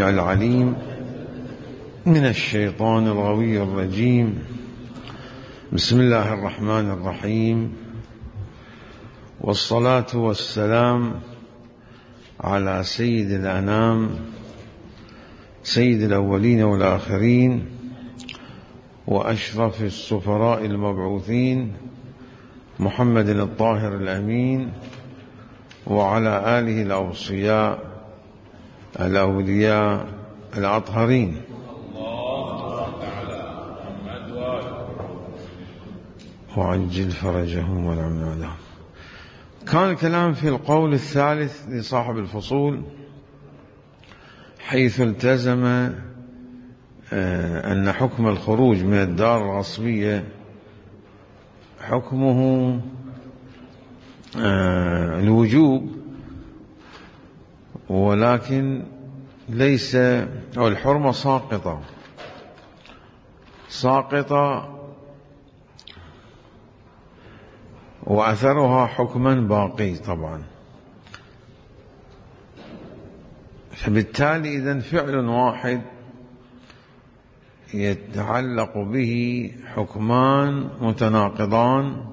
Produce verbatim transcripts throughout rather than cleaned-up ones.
السميع العليم من الشيطان الغوي الرجيم. بسم الله الرحمن الرحيم، والصلاة والسلام على سيد الأنام سيد الأولين والآخرين وأشرف السفراء المبعوثين محمد الطاهر الأمين، وعلى آله الأوصياء الأولياء الأطهرين. وعجل فرجهم والعون عليهم. كان الكلام في القول الثالث لصاحب الفصول، حيث التزم أن حكم الخروج من الدار الغصبية حكمه الوجوب، ولكن ليس، أو الحرمة ساقطة ساقطة وأثرها حكما باقي طبعا. فبالتالي إذن فعل واحد يتعلق به حكمان متناقضان،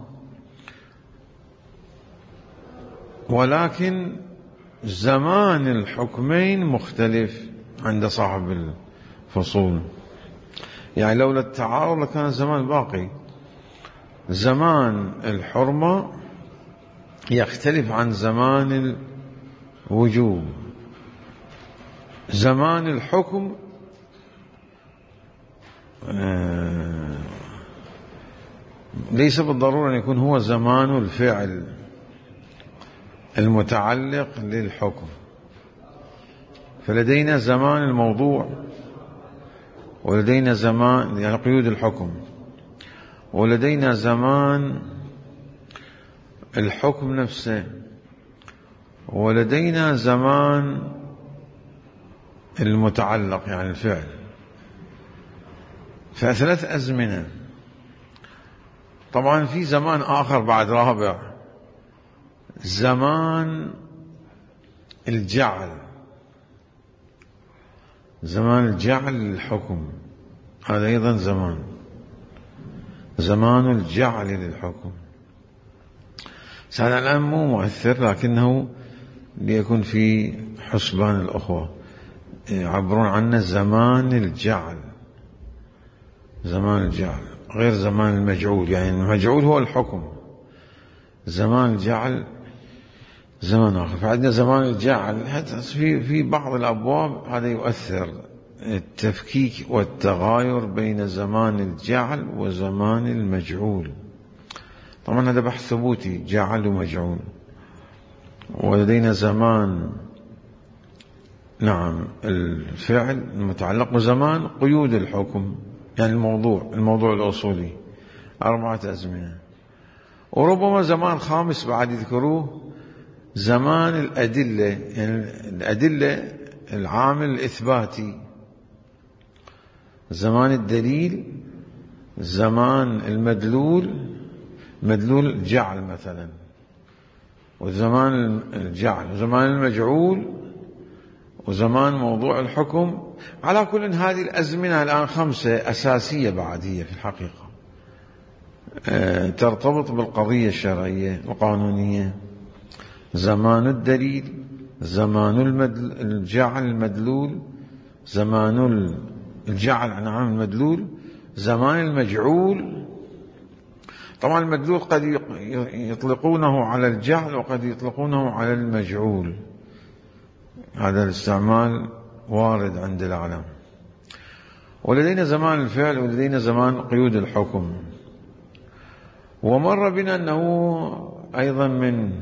ولكن زمان الحكمين مختلف عند صاحب الفصول. يعني لولا التعارض لكان الزمان باقي. زمان الحرمة يختلف عن زمان الوجوب. زمان الحكم ليس بالضرورة أن يكون هو زمان الفعل المتعلق للحكم. فلدينا زمان الموضوع، ولدينا زمان يعني قيود الحكم، ولدينا زمان الحكم نفسه، ولدينا زمان المتعلق يعني الفعل. فثلاث أزمنة. طبعا في زمان آخر بعد رابع، زمان الجعل، زمان الجعل للحكم، هذا أيضا زمان زمان الجعل للحكم. هذا الآن مو مؤثر، لكنه ليكون في حسبان الأخوة يعبرون عنه زمان الجعل. زمان الجعل غير زمان المجعول، يعني المجعول هو الحكم، زمان الجعل زمان آخر. فعندنا زمان الجعل في في بعض الأبواب هذا يؤثر، التفكيك والتغاير بين زمان الجعل وزمان المجعول. طبعا هذا بحث ثبوتي، جعل ومجعول. ولدينا زمان نعم الفعل المتعلق بزمان قيود الحكم، يعني الموضوع الموضوع الأصولي. أربعة أزمنة. وربما زمان خامس بعد يذكروه، زمان الأدلة، يعني الأدلة العامل الإثباتي، زمان الدليل، زمان المدلول، مدلول الجعل مثلا، وزمان الجعل، وزمان المجعول، وزمان موضوع الحكم. على كل هذه الأزمنة الآن خمسة أساسية بعد هي في الحقيقة أه ترتبط بالقضية الشرعية القانونية. زمان الدليل، زمان الجعل المدلول، زمان الجعل عن عام المدلول، زمان المجعول. طبعا المدلول قد يطلقونه على الجعل وقد يطلقونه على المجعول، هذا الاستعمال وارد عند العلم. ولدينا زمان الفعل، ولدينا زمان قيود الحكم. ومر بنا أنه أيضا من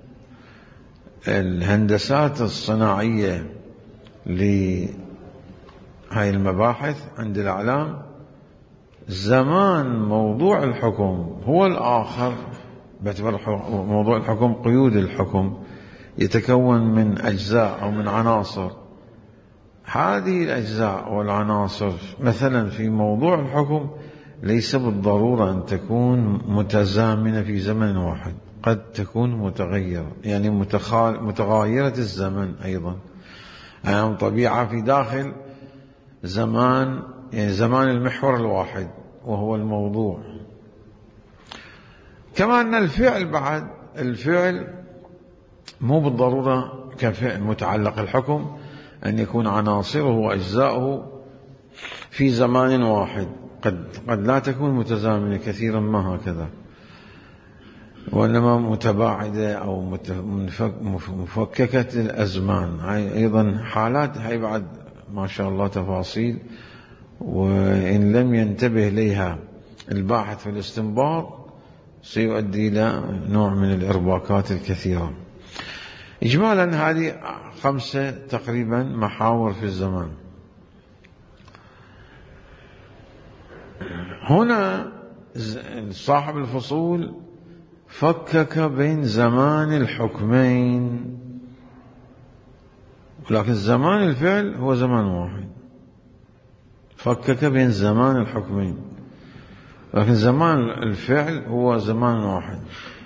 الهندسات الصناعية لهذه المباحث عند الأعلام زمان موضوع الحكم هو الآخر، باعتبار موضوع الحكم قيود الحكم يتكون من أجزاء أو من عناصر. هذه الأجزاء والعناصر مثلا في موضوع الحكم ليس بالضرورة أن تكون متزامنة في زمن واحد، قد تكون متغيرة، يعني متغايرة الزمن أيضا. أيام طبيعة في داخل زمان، يعني زمان المحور الواحد وهو الموضوع. كما أن الفعل بعد الفعل مو بالضرورة كفعل متعلق الحكم أن يكون عناصره وأجزاؤه في زمان واحد، قد قد لا تكون متزامنة كثيرا ما هكذا، وإنما متباعدة أو مفككة الأزمان. هاي أيضا حالات، هاي بعد ما شاء الله تفاصيل، وإن لم ينتبه إليها الباحث في الاستنباط سيؤدي إلى نوع من الإرباكات الكثيرة. إجمالا هذه خمسة تقريبا محاور في الزمان. هنا صاحب الفصول فكك بين زمان الحكمين، لكن زمان الفعل هو زمان واحد. فكك بين زمان الحكمين، لكن زمان الفعل هو زمان واحد.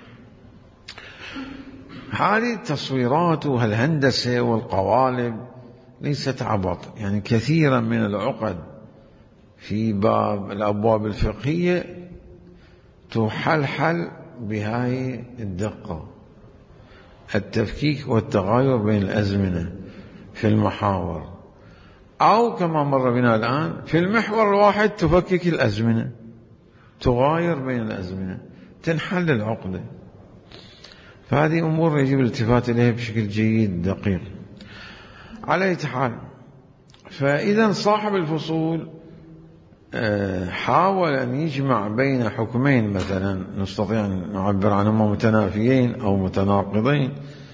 هذه التصويرات والهندسة والقوالب ليست عبط، يعني كثيرا من العقد في باب الأبواب الفقهية تحلحل بهاي الدقة، التفكيك والتغاير بين الأزمنة في المحاور، أو كما مر بنا الآن في المحور الواحد تفكك الأزمنة، تغاير بين الأزمنة، تنحل العقدة. فهذه أمور يجب الالتفات إليها بشكل جيد دقيق. على أي حال، فإذا صاحب الفصول حاول أن يجمع بين حكمين مثلا نستطيع أن نعبر عنهما متنافيين أو متناقضين،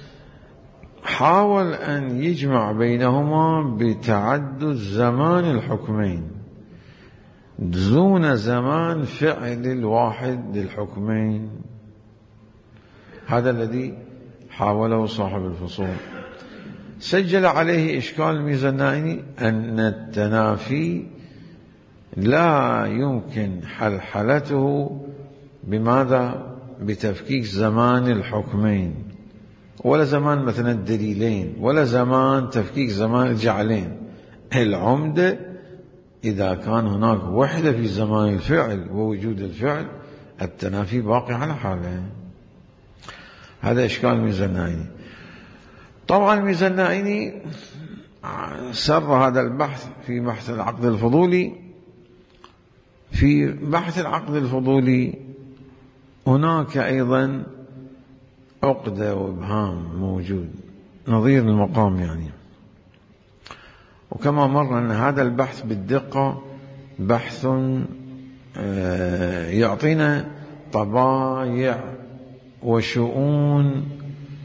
حاول أن يجمع بينهما بتعدد زمان الحكمين دون زمان فعل الواحد للحكمين. هذا الذي حاوله صاحب الفصول. سجل عليه إشكال الميزانائي أن التنافي لا يمكن حلحلته بماذا؟ بتفكيك زمان الحكمين، ولا زمان مثلا الدليلين، ولا زمان تفكيك زمان الجعلين. العمدة إذا كان هناك وحدة في زمان الفعل ووجود الفعل، التنافي باقي على حاله. هذا إشكال الميزانائي. طبعا الميزانائي سر هذا البحث في بحث العقد الفضولي. في بحث العقد الفضولي هناك أيضا عقدة وإبهام موجود نظير المقام يعني. وكما مر أن هذا البحث بالدقة بحث يعطينا طبايع وشؤون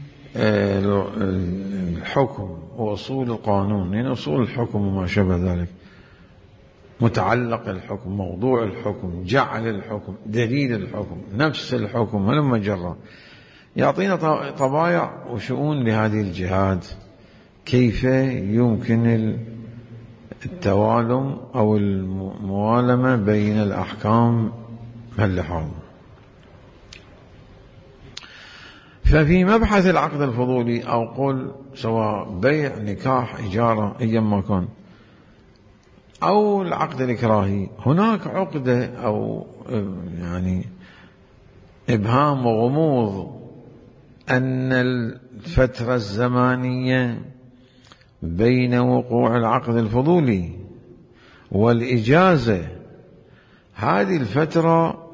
الحكم وأصول القانون، يعني أصول الحكم وما شابه ذلك، متعلق الحكم، موضوع الحكم، جعل الحكم، دليل الحكم، نفس الحكم، هلما جرى. يعطينا طبايع وشؤون لهذه الجهات، كيف يمكن التوالم أو الموالمة بين الأحكام اللحاظ. ففي مبحث العقد الفضولي أو قل سواء بيع، نكاح، إجارة، أيا ما كان، أو العقد الإكراهي، هناك عقدة أو يعني إبهام وغموض أن الفترة الزمانية بين وقوع العقد الفضولي والإجازة، هذه الفترة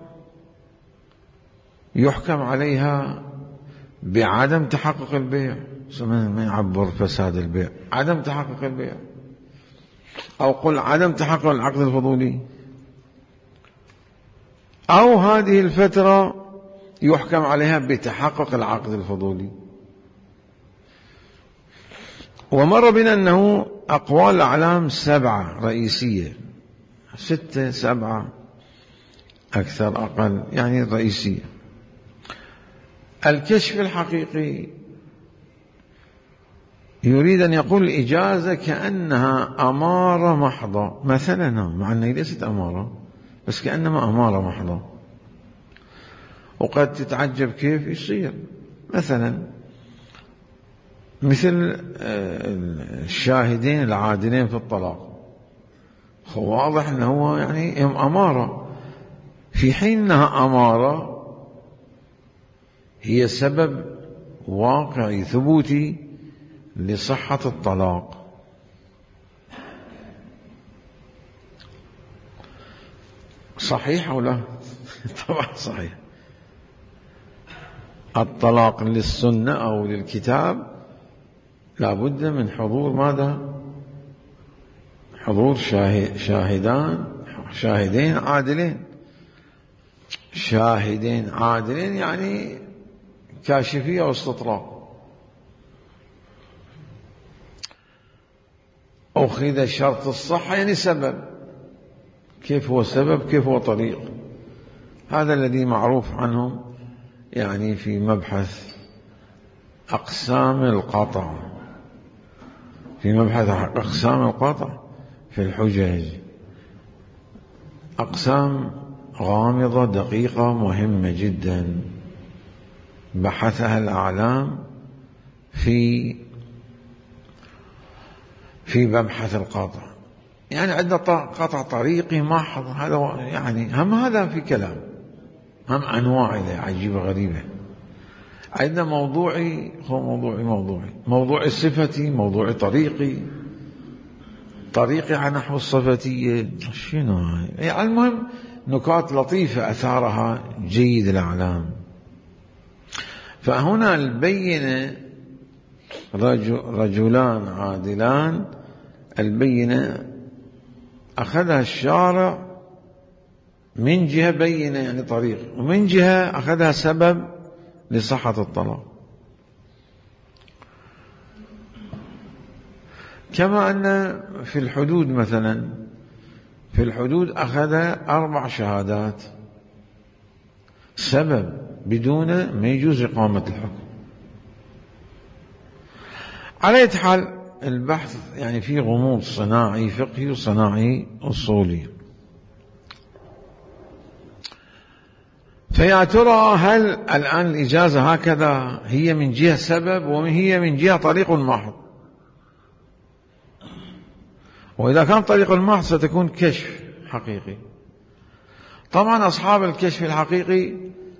يحكم عليها بعدم تحقق البيع. ما يعبر فساد البيع، عدم تحقق البيع، أو قل عدم تحقق العقد الفضولي، أو هذه الفترة يحكم عليها بتحقق العقد الفضولي. ومر بنا أنه أقوال الأعلام سبعة رئيسية، ستة سبعة أكثر أقل، يعني الرئيسية. الكشف الحقيقي يريد أن يقول الإجازة كأنها أمارة محضة مثلا، مع أنها ليست أمارة بس كأنما أمارة محضة. وقد تتعجب كيف يصير. مثلا مثل الشاهدين العادلين في الطلاق، واضح أنه هو يعني أمارة، في حين أنها أمارة هي سبب واقعي ثبوتي لصحة الطلاق. صحيح أو لا؟ طبعا صحيح. الطلاق للسنة أو للكتاب لا بد من حضور ماذا؟ حضور شاهدان شاهدين عادلين. شاهدين عادلين يعني كاشفية واستطراق. أخذ شرط الصحة يعني سبب، كيف هو سبب كيف هو طريق، هذا الذي معروف عنهم يعني في مبحث أقسام القطع، في مبحث أقسام القطع في الحجج، أقسام غامضة دقيقة مهمة جدا بحثها الأعلام في في مبحث القطع. يعني عندنا قطع طريقي محض، هذا يعني هم هذا في كلام، هم أنواع عجيبة غريبة. عندنا موضوعي هو موضوعي موضوعي موضوعي صفتي، موضوعي طريقي، طريقي على نحو الصفتية، شنو يعني. المهم نكات لطيفة أثارها جيد الأعلام. فهنا البينة رجل رجلان عادلان، البينة أخذها الشارع من جهة بينة يعني طريق، ومن جهة أخذها سبب لصحة الطلاق. كما أن في الحدود مثلا، في الحدود أخذ أربع شهادات سبب، بدون ما يجوز إقامة الحكم. على أي حال البحث يعني فيه غموض صناعي فقهي وصناعي أصولي. فيا ترى هل الآن الإجازة هكذا هي من جهة سبب وهي من جهة طريق محض؟ وإذا كان طريق المحض ستكون كشف حقيقي. طبعا أصحاب الكشف الحقيقي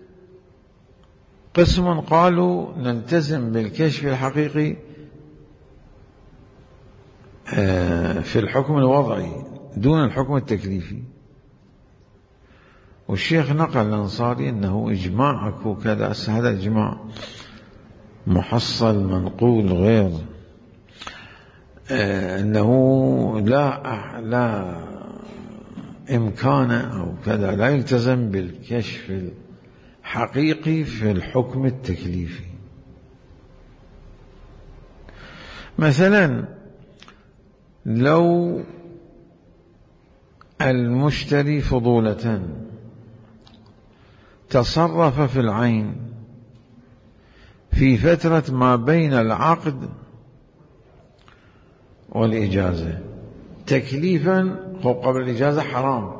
قسم قالوا نلتزم بالكشف الحقيقي في الحكم الوضعي دون الحكم التكليفي. والشيخ نقل الأنصاري أنه إجماعك وكذا، هذا إجماع محصل منقول غير أنه لا لا إمكان أو كذا لا يلتزم بالكشف الحقيقي في الحكم التكليفي. مثلا لو المشتري فضولة تصرف في العين في فترة ما بين العقد والإجازة تكليفا، قبل الإجازة حرام،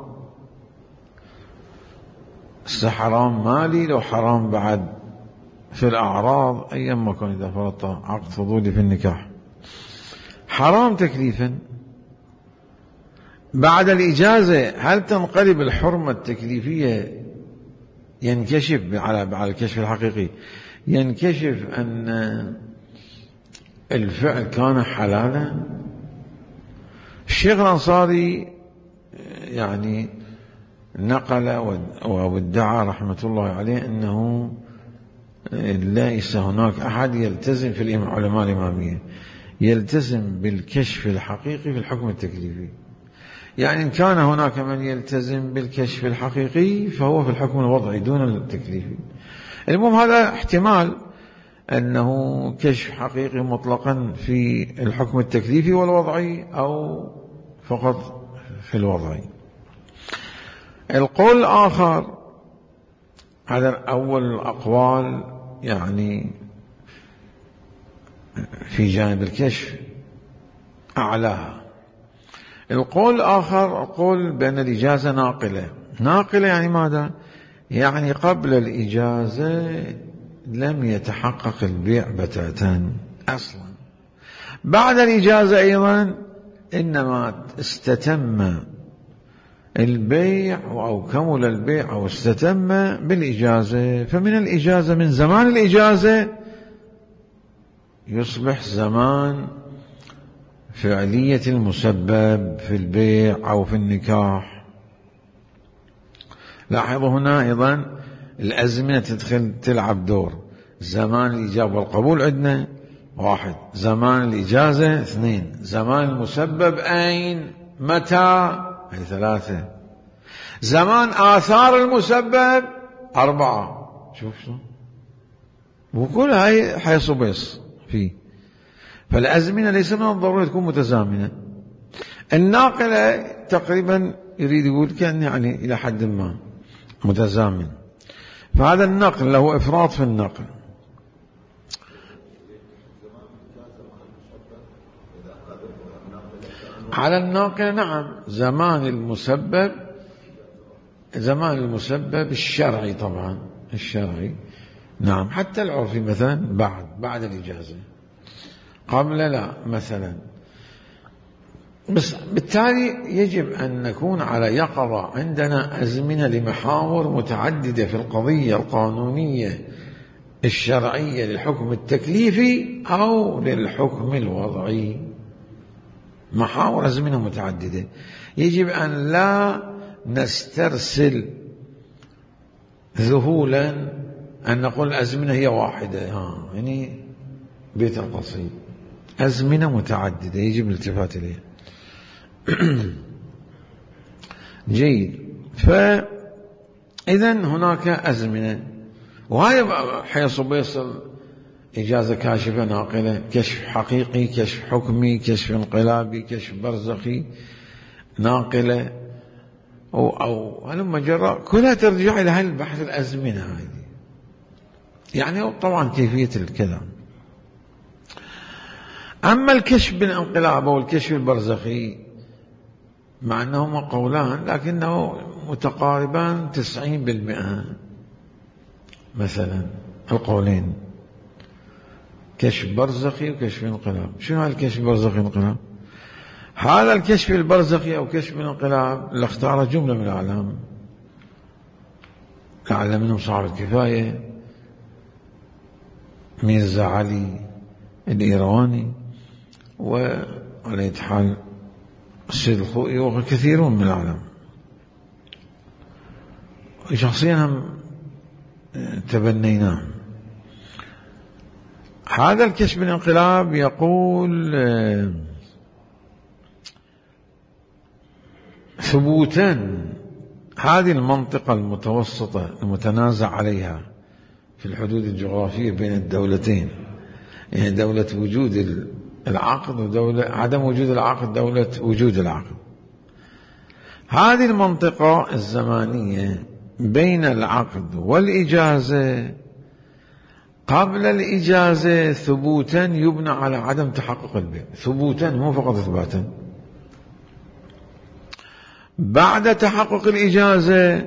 حرام مالي لو حرام بعد في الأعراض أيما كان، إذا فرضت عقد فضولي في النكاح حرام تكليفا. بعد الإجازة هل تنقلب الحرمة التكليفية؟ ينكشف على الكشف الحقيقي ينكشف أن الفعل كان حلالا. الشيخ الأنصاري يعني نقل وادعى رحمة الله عليه أنه ليس هناك أحد يلتزم في العلماء الإمامية يلتزم بالكشف الحقيقي في الحكم التكليفي. يعني إن كان هناك من يلتزم بالكشف الحقيقي فهو في الحكم الوضعي دون التكليفي. المهم هذا احتمال أنه كشف حقيقي مطلقا في الحكم التكليفي والوضعي أو فقط في الوضعي. القول الآخر، هذا أول الأقوال يعني في جانب الكشف أعلاها. القول الآخر قول بأن الإجازة ناقلة. ناقلة يعني ماذا؟ يعني قبل الإجازة لم يتحقق البيع بتاتا أصلا، بعد الإجازة أيضا إنما استتم البيع أو كمل البيع أو استتم بالإجازة، فمن الإجازة من زمان الإجازة يصبح زمان فعلية المسبب في البيع أو في النكاح. لاحظوا هنا أيضا الأزمنة تدخل تلعب دور. زمان الإجابة والقبول عندنا واحد، زمان الإجازة اثنين، زمان المسبب أين متى هي ثلاثة، زمان آثار المسبب أربعة. شوف شو وكل هاي حيصبيص فيه. فالأزمنة ليس من الضروري تكون متزامنة. الناقلة تقريبا يريد يقول كان يعني إلى حد ما متزامن. فهذا النقل له إفراط في النقل. على الناقل نعم زمان المسبب، زمان المسبب الشرعي طبعا الشرعي نعم، حتى العرفي مثلا بعد بعد الإجازة، قبل لا مثلا. بس بالتالي يجب أن نكون على يقظة. عندنا أزمنة لمحاور متعددة في القضية القانونية الشرعية للحكم التكليفي أو للحكم الوضعي، محاور أزمنة متعددة. يجب أن لا نسترسل ذهولا أن نقول الأزمنة هي واحدة، ها يعني بيت القصيد. أزمنة متعددة يجب الالتفات إليها. جيد. فإذا هناك أزمنة، وهي حيث بيصل إجازة كاشفة ناقلة، كشف حقيقي، كشف حكمي، كشف انقلابي، كشف برزخي، ناقلة أو أو هلما جرى، كلها ترجع إلى هاي البحث الأزمنة هذه. يعني طبعا كيفية الكلام. أما الكشف بالانقلاب أو الكشف البرزخي مع أنهما قولان لكنه متقاربان تسعين بالمئة مثلا القولين، كشف برزخي وكشف انقلاب. شنو هذا الكشف البرزخي والانقلاب؟ هذا الكشف البرزخي أو كشف الانقلاب اللي اختار جملة من الأعلام، لعل منهم صاحب الكفاية ميرزا علي الإيراني وعلى حال السيد الخوئي وكثيرون من العالم. شخصيا هم تبنيناه. هذا الكشف بالانقلاب يقول ثبوتا هذه المنطقة المتوسطة المتنازع عليها في الحدود الجغرافية بين الدولتين، يعني دولة وجود العقد ودولة عدم وجود العقد، دولة وجود العقد. هذه المنطقة الزمانية بين العقد والإجازة قبل الإجازة ثبوتا يبنى على عدم تحقق البيع، ثبوتا مو فقط إثباتا. بعد تحقق الإجازة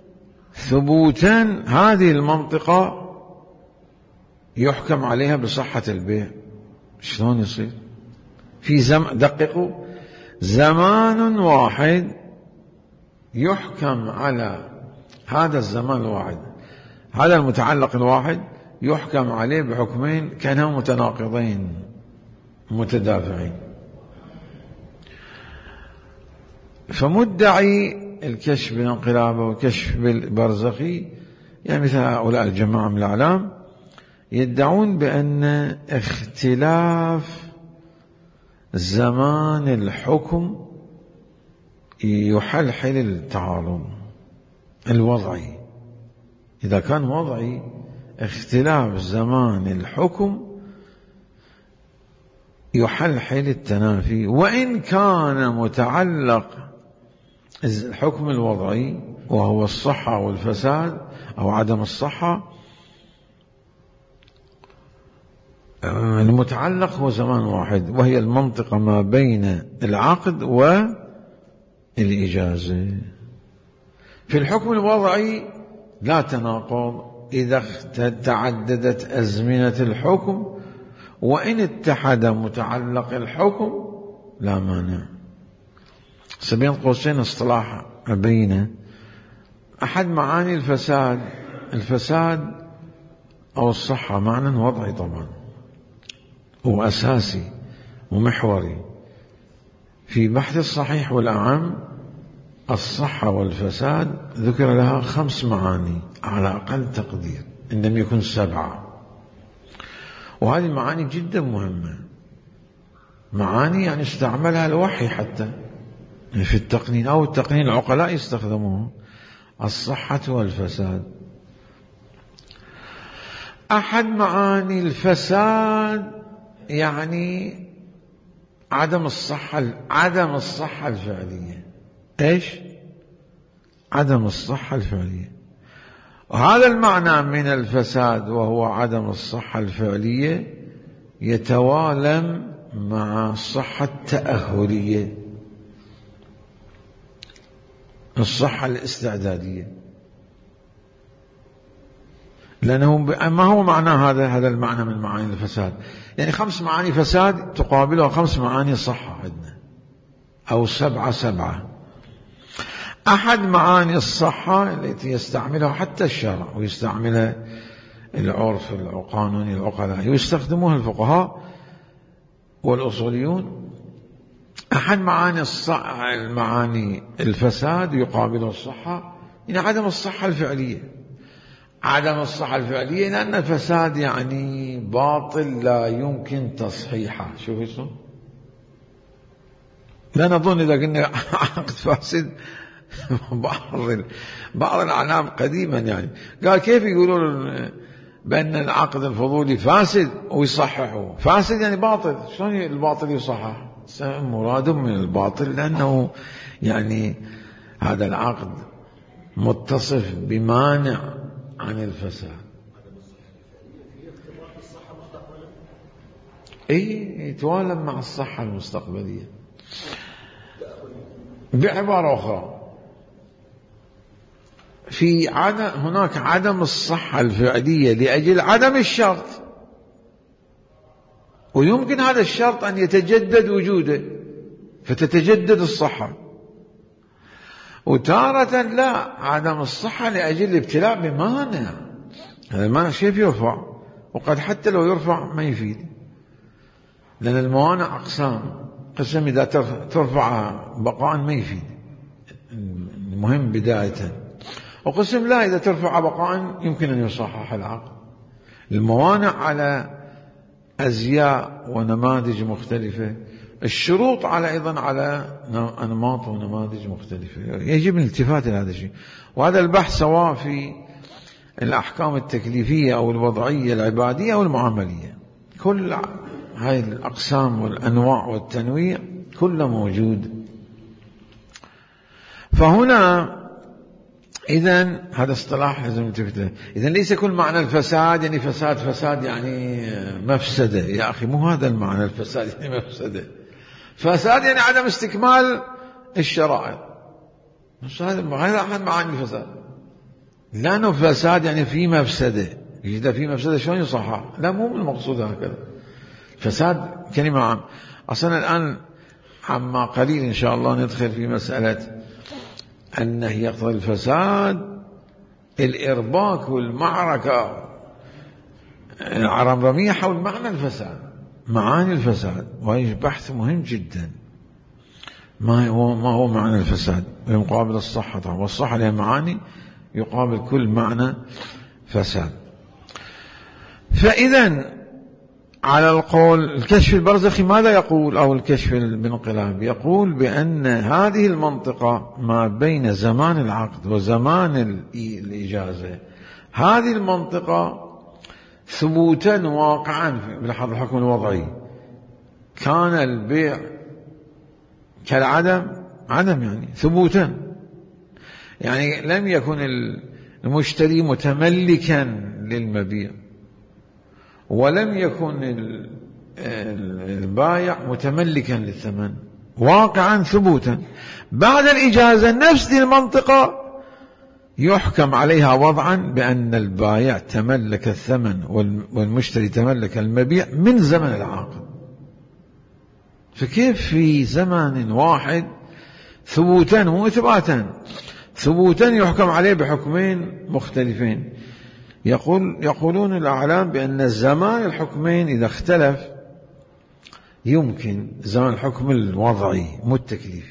ثبوتا هذه المنطقة يحكم عليها بصحة البيع. شلون يصير؟ في زمن، دققوا، زمان واحد يحكم على هذا الزمان الواحد، هذا المتعلق الواحد يحكم عليه بحكمين كانوا متناقضين متدافعين. فمدعي الكشف بالانقلاب والكشف بالبرزخي يعني مثل هؤلاء الجماعة من الأعلام يدعون بأن اختلاف زمان الحكم يحلحل التعارض الوضعي. إذا كان وضعي اختلاف زمان الحكم يحلحل التنافي، وإن كان متعلق الحكم الوضعي وهو الصحة والفساد أو عدم الصحة، المتعلق هو زمان واحد وهي المنطقة ما بين العقد والإجازة. في الحكم الوضعي لا تناقض إذا تعددت أزمنة الحكم وإن اتحد متعلق الحكم لا مانع. بين قوسين اصطلاح أبينه. أحد معاني الفساد، الفساد أو الصحة معنى وضعي طبعا وأساسي ومحوري في بحث الصحيح والأعم. الصحة والفساد ذكر لها خمس معاني على أقل تقدير، إن لم يكن سبعة، وهذه المعاني جدا مهمة. معاني يعني استعملها الوحي حتى في التقنين أو التقنين العقلاء يستخدموه. الصحة والفساد. أحد معاني الفساد يعني عدم الصحة، عدم الصحة الفعلية. إيش؟ عدم الصحة الفعلية. وهذا المعنى من الفساد وهو عدم الصحة الفعلية يتوالم مع الصحة التأهلية، الصحة الاستعدادية. لأنه ما هو معنى هذا هذا المعنى من معاني الفساد؟ يعني خمس معاني فساد تقابلها خمس معاني صحة عندنا، أو سبعة سبعة. أحد معاني الصحة التي يستعملها حتى الشرع ويستعملها العرف القانوني العقلاء ويستخدموها الفقهاء والأصوليون. أحد معاني الصحة المعاني الفساد يقابل الصحة، يعني عدم الصحة الفعلية. عدم الصحة الفعلية لأن الفساد يعني باطل لا يمكن تصحيحه. شوف اسمه، لا نظن إذا قلنا عقد فاسد بعض بعض الأعلام قديما يعني قال كيف يقولون بأن العقد الفضولي فاسد ويصححه؟ فاسد يعني باطل، شلون الباطل يصحح؟ مراد من الباطل لأنه يعني هذا العقد متصف بمانع عن الفساد. اي يتوالم مع الصحة المستقبلية. بعبارة أخرى، في عدم هناك عدم الصحة الفعلية لأجل عدم الشرط، ويمكن هذا الشرط أن يتجدد وجوده فتتجدد الصحة. وتارة لا، عدم الصحة لأجل الابتلاء بمانع، هذا المانع كيف يرفع؟ وقد حتى لو يرفع ما يفيد، لأن الموانع أقسام. قسم إذا ترفع بقاء ما يفيد، المهم بداية، وقسم لا، إذا ترفع بقاء يمكن أن يصحح العقد. الموانع على أزياء ونماذج مختلفة، الشروط على أيضا على أنماط ونماذج مختلفة. يجب الالتفات إلى هذا الشيء. وهذا البحث سواء في الأحكام التكليفية أو الوضعية العبادية أو المعاملية، كل هاي الأقسام والأنواع والتنويع كله موجود. فهنا إذن هذا اصطلاح لازم نلتفت له. إذن ليس كل معنى الفساد يعني فساد فساد يعني مفسدة. يا أخي مو هذا المعنى، الفساد يعني مفسدة. فساد يعني عدم استكمال الشرائع، مش هذا غير أحد معاني الفساد. لأنه فساد يعني في مفسدة، إذا في مفسدة شلون يصحح؟ لا، مو المقصود هكذا. فساد كلمة عام. أصلا الآن عما قليل إن شاء الله ندخل في مسألة أنه يقتضي الفساد الإرباك والمعركة العرمرمية حول معنى الفساد، معاني الفساد. وهي بحث مهم جدا. ما هو ما هو معنى الفساد يقابل الصحة طبعا، والصحة لها معاني يقابل كل معنى فساد. فإذا على القول الكشف البرزخي ماذا يقول؟ أو الكشف الانقلاب يقول بأن هذه المنطقة ما بين زمان العقد وزمان الإجازة، هذه المنطقة ثبوتا واقعا بلحظ الحكم الوضعي كان البيع كالعدم، عدم يعني ثبوتا، يعني لم يكن المشتري متملكا للمبيع، ولم يكن البائع متملكا للثمن، واقعا ثبوتا. بعد الإجازة نفس دي المنطقة يحكم عليها وضعا بأن البائع تملك الثمن والمشتري تملك المبيع من زمن العقد. فكيف في زمن واحد ثبوتا مو إثباتا، ثبوتا يحكم عليه بحكمين مختلفين؟ يقول يقولون الأعلام بأن الزمان الحكمين إذا اختلف يمكن زمان الحكم الوضعي مو التكليفي.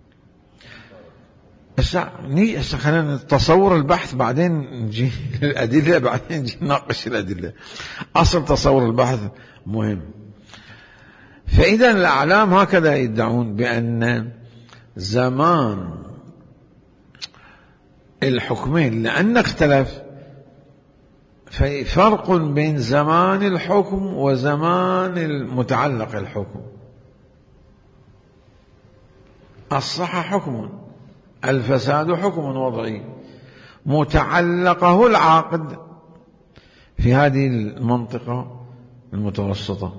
هسه خلينا نتصور البحث بعدين نجي الأدلة، بعدين نجي نناقش الأدلة. أصل تصور البحث مهم. فإذا الأعلام هكذا يدعون بأن زمان الحكمين لأن اختلف في فرق بين زمان الحكم وزمان المتعلق الحكم. الصحة حكم، الفساد حكم وضعي، متعلقه العقد في هذه المنطقة المتوسطة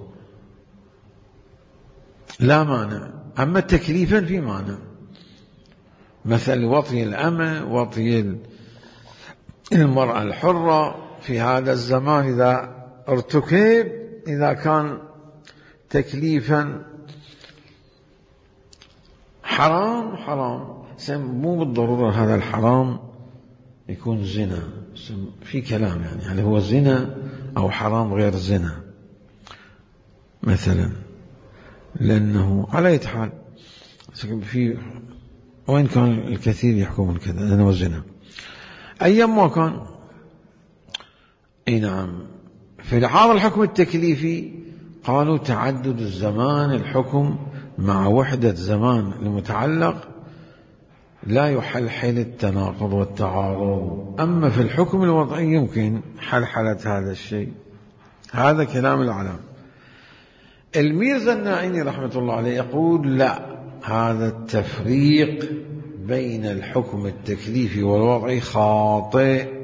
لا مانع. أما تكليفا في مانع، مثل وطي الأمة، وطي المرأة الحرة في هذا الزمان إذا ارتكب، إذا كان تكليفا حرام حرام، مو بالضرورة هذا الحرام يكون زنا، في كلام يعني هل هو زنا أو حرام غير زنا مثلا، لأنه على أي حال في وين كان الكثير يحكمون كذا لأنه زنا أيام ما كان. اي نعم. في هذا الحكم التكليفي قالوا تعدد الزمان الحكم مع وحدة زمان المتعلق لا يحلحل التناقض والتعارض. أما في الحكم الوضعي يمكن حلحلة هذا الشيء. هذا كلام العلام. الميرزا الناعيني رحمة الله عليه يقول لا، هذا التفريق بين الحكم التكليفي والوضعي خاطئ.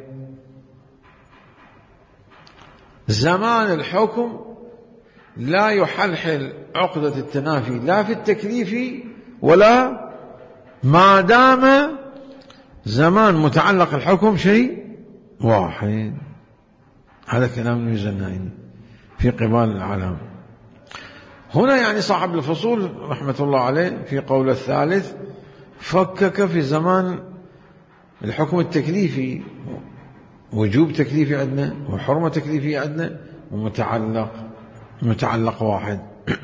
زمان الحكم لا يحلحل عقدة التنافي لا في التكليف ولا ما دام زمان متعلق الحكم شيء واحد. هذا كلام الميرزا الناعيني في قبال العلام. هنا يعني صاحب الفصول رحمة الله عليه في قول الثالث فكك في زمان الحكم التكليفي، وجوب تكليفي عندنا وحرمة تكليفي عندنا ومتعلق متعلق واحد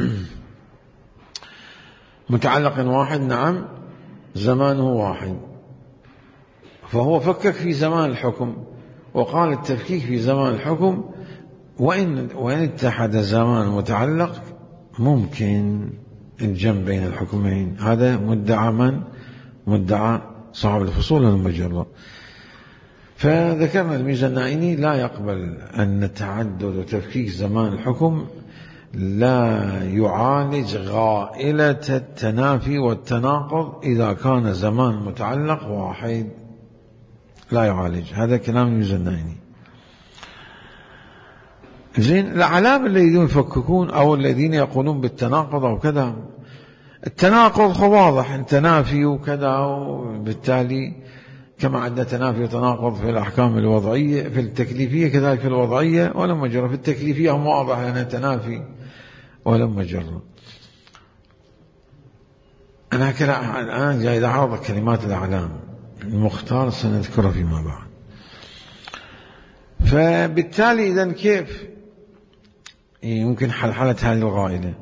متعلق واحد نعم زمانه واحد. فهو فكك في زمان الحكم وقال التفكيك في زمان الحكم وإن, وإن اتحد زمان متعلق ممكن الجمع بين الحكمين. هذا مدعى من؟ مدعى صاحب الفصول المجرة. فذكرنا الميرزا الناعيني لا يقبل أن تعدد وتفكيك زمان الحكم لا يعالج غائلة التنافي والتناقض إذا كان زمان متعلق واحد، لا يعالج. هذا كلام الميرزا الناعيني. زين، الأعلام الذين يفككون أو الذين يقولون بالتناقض أو كذا، التناقض واضح التنافي وكذا، وبالتالي كما عندنا تنافي وتناقض في الأحكام الوضعية في التكليفية كذلك في الوضعية ولما جرى في التكليفية هم واضح لأنها تنافي ولما جرى. أنا كلا الآن جاي أعرض كلمات الأعلام المختار سنذكرها فيما بعد. فبالتالي إذن كيف يمكن حلحلة هذه الغائلة؟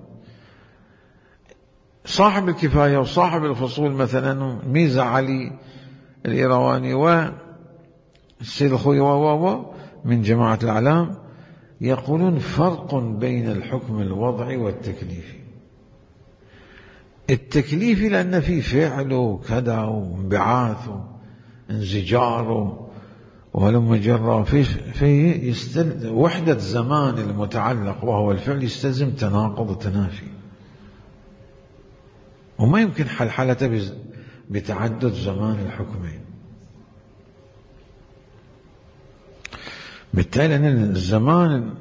صاحب الكفاية وصاحب الفصول مثلا ميزة علي الإيرواني والسيد الخوي و من جماعة الأعلام يقولون فرق بين الحكم الوضعي والتكليفي. التكليفي لأن فيه فعل وكذا وانبعاث وانزجار ولما جرى فيه, فيه يستل... وحدة زمان المتعلق وهو الفعل يستلزم تناقض وتنافي، وما يمكن حلحلة بتعدد زمان الحكمين. بالتالي أن الزمان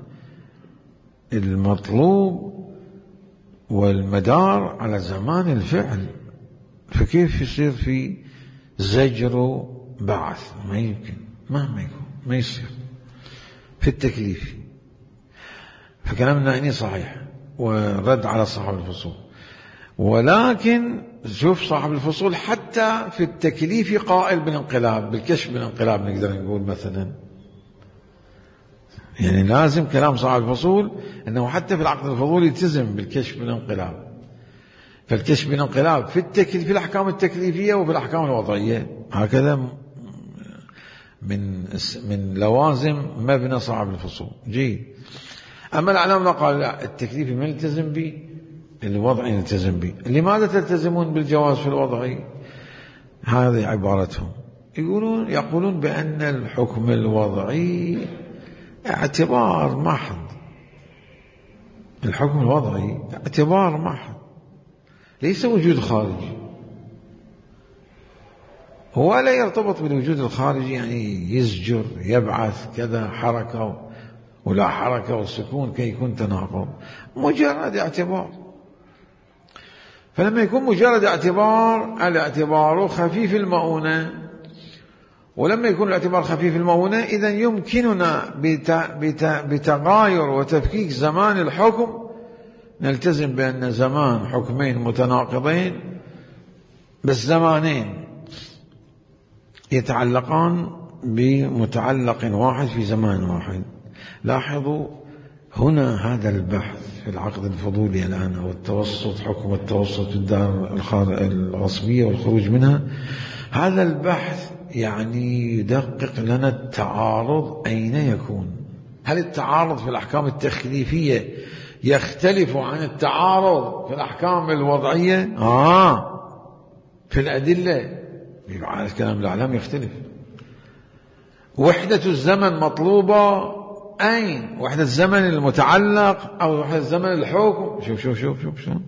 المطلوب والمدار على زمان الفعل، فكيف يصير في زجر بعث، ما يمكن، مهما يكون ما يصير في التكليف. فكلامنا هنا صحيح ورد على صاحب الفصول. ولكن شوف صاحب الفصول حتى في التكليف قائل بالانقلاب، بالكشف بالانقلاب نقدر نقول مثلا. يعني لازم كلام صاحب الفصول أنه حتى في العقد الفضولي يلتزم بالكشف بالانقلاب. فالكشف بالانقلاب في التكليف، في الأحكام التكليفية وفي الأحكام الوضعية، هكذا من من لوازم مبنى صاحب الفصول. جيد. أما العلماء قال لا، التكليفي ما يلتزم به، الوضعي يلتزم به. لماذا تلتزمون بالجواز في الوضعي؟ هذه عبارتهم، يقولون يقولون بأن الحكم الوضعي اعتبار محض. الحكم الوضعي اعتبار محض، ليس وجود خارجي. هو لا يرتبط بالوجود الخارجي، يعني يزجر يبعث كذا حركة ولا حركة والسكون كي يكون تناقض، مجرد اعتبار. فلما يكون مجرد اعتبار، الاعتبار خفيف المؤونة، ولما يكون الاعتبار خفيف المؤونة إذن يمكننا بتغاير وتفكيك زمان الحكم نلتزم بأن زمان حكمين متناقضين بس زمانين يتعلقان بمتعلق واحد في زمان واحد. لاحظوا هنا هذا البحث في العقد الفضولي الآن، أو التوسط، حكم التوسط في الدار الغصبية والخروج منها، هذا البحث يعني يدقق لنا التعارض أين يكون. هل التعارض في الأحكام التخليفية يختلف عن التعارض في الأحكام الوضعية؟ آه في الأدلة على كلام الأعلام يختلف. وحدة الزمن مطلوبة أين؟ وحدة الزمن المتعلق أو وحدة الزمن الحكم؟ شوف شوف شوف شوف, شوف.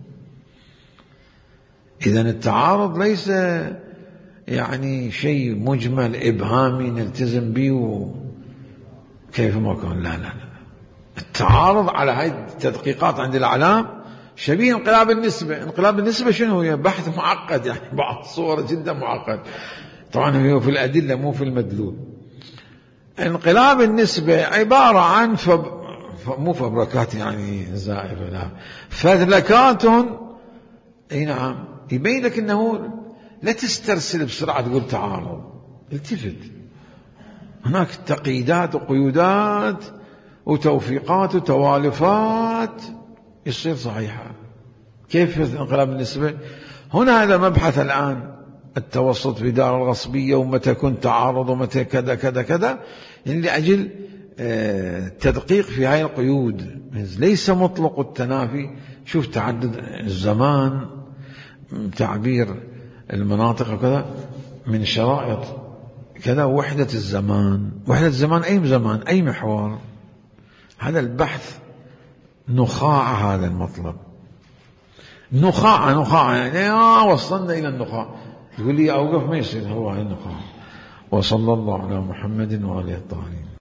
إذن التعارض ليس يعني شيء مجمل إبهامي نلتزم به كيف ما كان، لا لا لا. التعارض على هذه التدقيقات عند الأعلام شبيه انقلاب النسبة. انقلاب النسبة شنو هي؟ بحث معقد، يعني بعض صور جدا معقد، طبعا هو في الأدلة مو في المدلول. انقلاب النسبة عبارة عن فب... مو فبركات يعني زائفة، لا، فذلكات. اي نعم، يبين لك انه لا تسترسل بسرعة تقول تعارض، التفت. هناك تقييدات وقيودات وتوفيقات وتوالفات يصير صحيحة. كيف انقلاب النسبة؟ هنا هذا مبحث الآن التوسط في دار الغصبية، ومتى يكون تعارض ومتى كذا كذا كذا، يعني لأجل تدقيق في هاي القيود. ليس مطلق التنافي. شوف تعدد الزمان، تعبير المناطق وكذا من شرائط كذا. وحدة الزمان، وحدة الزمان أي زمان أي محور. هذا البحث نخاع هذا المطلب، نخاع نخاع يعني آه وصلنا إلى النخاع. يقول لي أوقف، ما يصير، هو هاي النخاع. وصلى الله على محمد وآله الطاهرين.